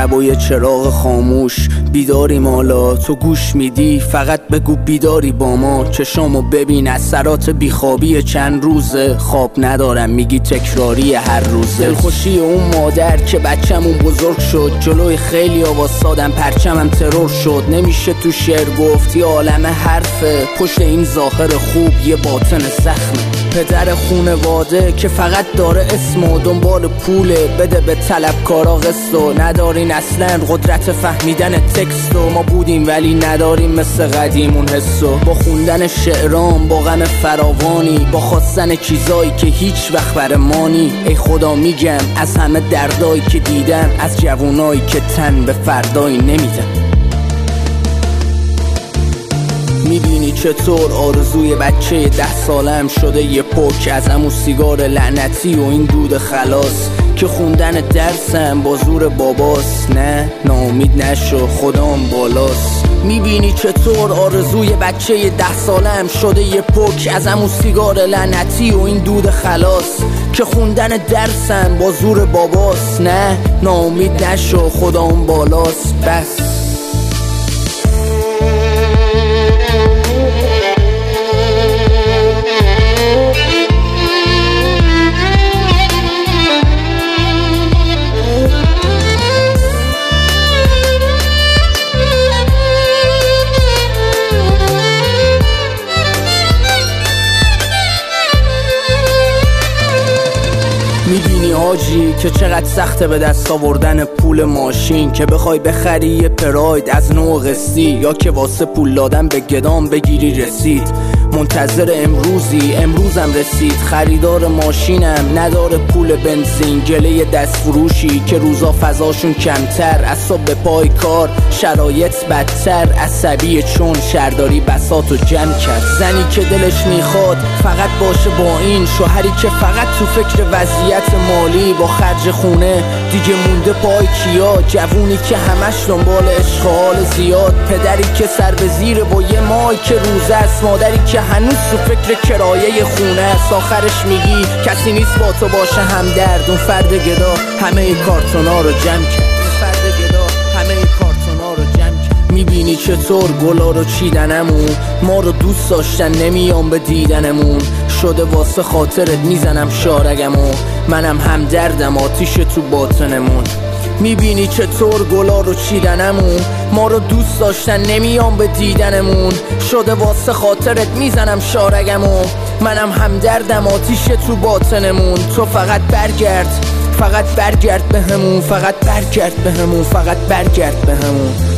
شب و یه چراغ خاموش بیداریم حالا تو گوش میدی فقط بگو بیداری با ما. چشامو ببین اثرات بیخوابی چند روزه، خواب ندارم میگی تکراری هر روزه. دلخوشی اون مادر که بچه‌مون بزرگ شد، جلوی خیلی واسادم پرچمم ترور شد. نمیشه تو شعر گفت یه عالمه حرفه، پشت این ظاهر خوب یه باطن زخمه. پدر خونواده که فقط داره اسم و دنبال پوله، بده به طلبکارا قسطو. ندارین اصلا قدرت فهمیدن تکستو، ما بودیم ولی نداریم مثل قدیمون حسو. با خوندن شعرام با غم فراوانی، با خواستن چیزایی که هیچ وقت برمانی. ای خدا میگم از همه دردایی که دیدم، از جوونایی که تن به فردایی نمیدن. میبینی چطور آرزوی بچه 10 سالم شده یه پک از همون سیگار لعنتی و این دود خلاص که خوندن درسم با زور باباست. نه ناامید نشو خدام بالاست. میبینی چطور آرزوی بچه 10 سالم شده یه پک از همون سیگار لعنتی و این دود خلاص که خوندن درسم با زور باباست. نه ناامید نشو خدام بالاست. بس میبینی آجی که چقدر سخته به دست آوردن پول ماشین، که بخوای بخری یه پراید از نوع قسطی، یا که واسه پول دادن به گدام بگیری رسید. منتظر امروزم رسید. خریدار ماشینم نداره پول بنزین، گله دست فروشی که روزا فضاشون کمتر، از صبح به پای کار شرایط بدتر، عصبی چون شهرداری بساطو جمع کرد. زنی که دلش میخواد فقط باشه با این، شوهری که فقط تو فکر وضعیت مالی، با خرج خونه دیگه مونده پای کیا، جوونی که همش دنبال اشغال زیاد، پدری که سر به زیر با یه مای که روزه است، مادری که هنوز تو فکر کرایه خونه است. آخرش میگی کسی نیست با تو باشه همدرد. اون فرد گدا همه کارتونا رو جمع کرد. میبینی چطور گلا رو چیدنمون، ما رو دوست داشتن نمیام به دیدنمون، شده واسه خاطرت میزنم شارگمو، منم همدردم آتیش تو باطنمون. میبینی چطور گلا رو چیدنمون، ما رو دوست داشتن نمیام به دیدنمون، شده واسه خاطرت میزنم شارگمو، منم همدردم آتیش تو باطنمون. تو فقط برگرد به همون، فقط برگرد به همون.